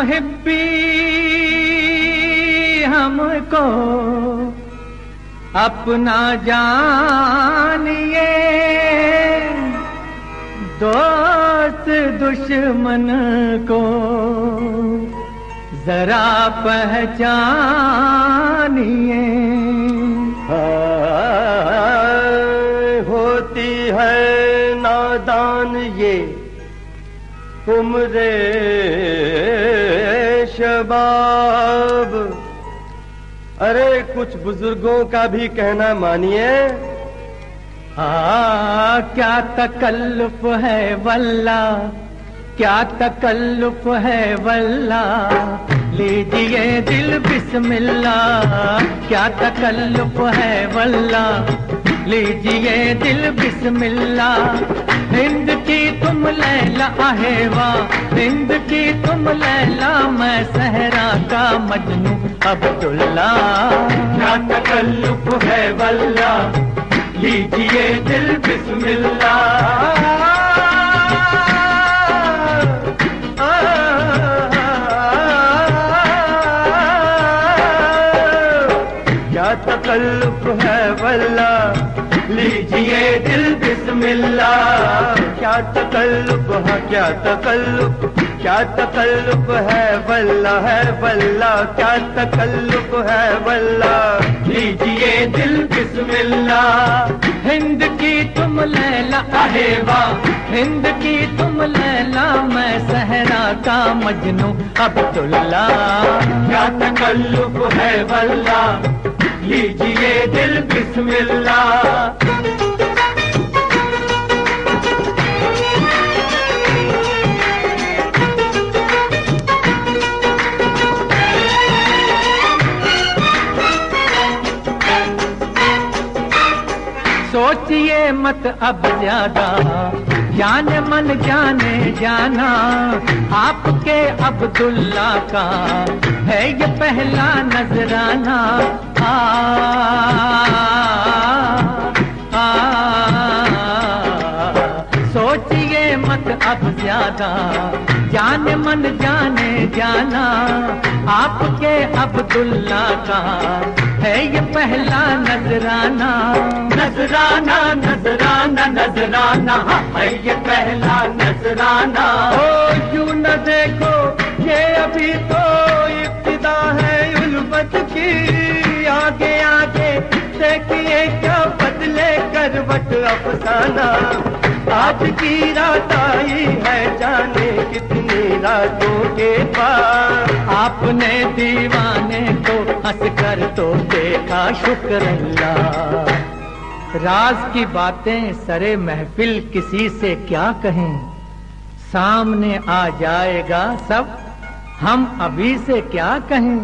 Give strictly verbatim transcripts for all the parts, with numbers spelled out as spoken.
मुहिब्बी हमको अपना जानिए, दोस्त दुश्मन को जरा पहचानिए। होती है नादान ये उम्रे शबाब, अरे कुछ बुजुर्गों का भी कहना मानिए। हाँ क्या तकल्लुफ है वल्ला, क्या तकल्लुफ है वल्ला, लीजिए दिल बिस्मिल्लाह। क्या तकल्लुफ है वल्ला, लीजिए दिल बिस्मिल्लाह। हिंद की तुम लैला आहेवा, हिंद की तुम लैला, मैं सहरा का मजनू अब्दुल्ला। क्या तकल्लुफ है वल्ला, लीजिए दिल बिस्मिल्लाह। क्या तकल्लुफ है वल्ला, लीजिए दिल बिस्मिल्लाह। क्या तकल्लुफ है, क्या तकल्लुफ, क्या तकल्लुफ है वल्ला, है वल्ला। क्या तकल्लुफ है वल्ला, लीजिए दिल बिस्मिल्लाह। हिंद की तुम लैला आहेवा, हिंद की तुम लैला, मैं सहरा का मजनू अब्दुल्ला। क्या तकल्लुफ है वल्ला, लीजिए दिल बिस्मिल्लाह। सोचिए मत अब ज्यादा, जाने मन जाने जाना, आपके अब्दुल्ला का है ये पहला नजराना। आ, आ, आ, सोचिए मत अब ज्यादा, जाने मन जाने जाना, आपके अब्दुल्ला का है ये पहला नजराना। नजराना नजराना नजराना है ये पहला नजराना। ओ यूं न देखो ये अभी तो इब्तिदा है उल्फत की, आगे आगे देखिए क्या बदले करवट अफसाना। आज की रात आई है जाने कितनी रातों के बाद, आपने दीवाने को हंस कर तो देखा शुक्र अल्लाह। राज की बातें सरे महफिल किसी से क्या कहें, सामने आ जाएगा सब हम अभी से क्या कहें।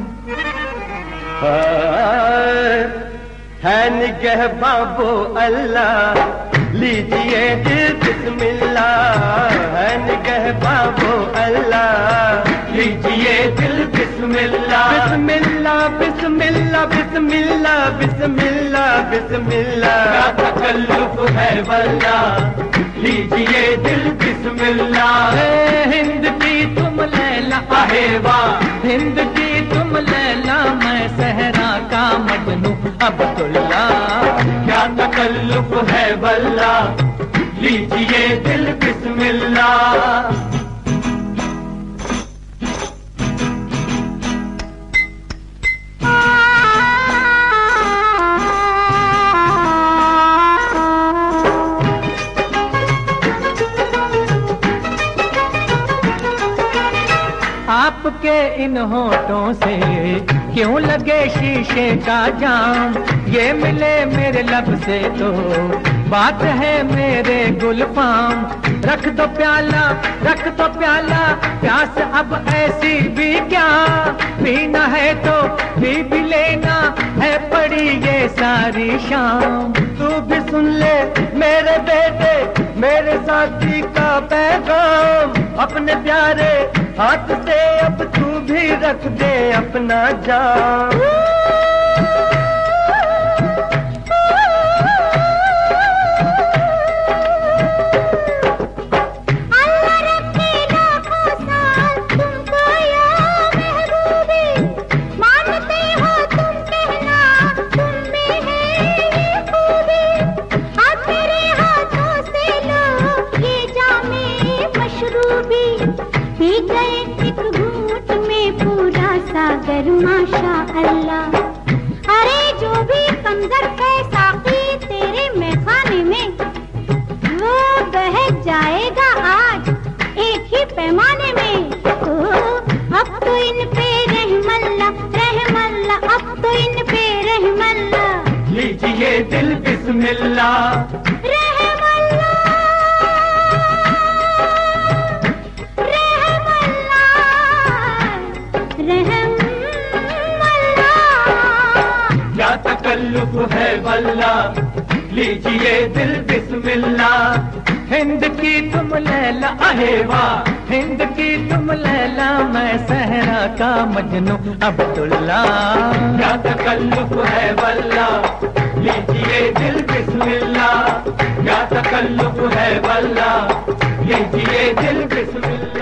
है निगह बाबो अल्लाह, लीजिए दिल बिस्मिल्लाह। है निगह बाबो अल्लाह, लीजिए दिल बिस्मिल्लाह। बिस्मिल्लाह बिस्मिल्लाह बिस्मिल्लाह बिस्मिल्लाह बिस्मिल्लाह। क्या तकल्लुफ है वल्ला, लीजिए दिल बिस्मिल्लाह। हिंद की तुम लैला आहेवा, हिंद की तुम लैला, मैं सहरा का मजनू अब्दुल्ला। क्या तकल्लुफ है वल्ला, लीजिए दिल बिस्मिल्लाह। आपके इन होठों से क्यों लगे शीशे का जाम, ये मिले मेरे लब से तो बात है मेरे गुलफाम। रख दो प्याला रख दो प्याला, प्यास अब ऐसी भी क्या, पीना है तो पी भी लेना है पड़ी ये सारी शाम। तू भी सुन ले मेरे बेटे मेरे साथी का पैगाम, अपने प्यारे हाथ से अब तू भी रख दे अपना जान। पी गए एक घूंट में पूरा सागर माशा अल्लाह। अरे जो भी कमजर है साकी तेरे मैखाने में, वो बह जाएगा आज एक ही पैमाने में। ओ, अब तो इन पे रहमल्ला रहमल्ला, अब तो इन पे रहमल्ला। लीजिए दिल बिस्मिल्लाह, रहमल्ला रहमल्ला रहमल्ला। क्या तकल्लुफ है वल्ला, लीजिए दिल बिस्मिल्लाह। हिंद की तुम लैला आहे वाह, हिंद की तुम लैला, मैं सहरा का मजनू अब्दुल्ला। क्या तकल्लुफ है वल्ला, लीजिए दिल बिस्मिल्लाह। क्या तकल्लुफ है वल्ला, लीजिए दिल बिस्मिल्लाह।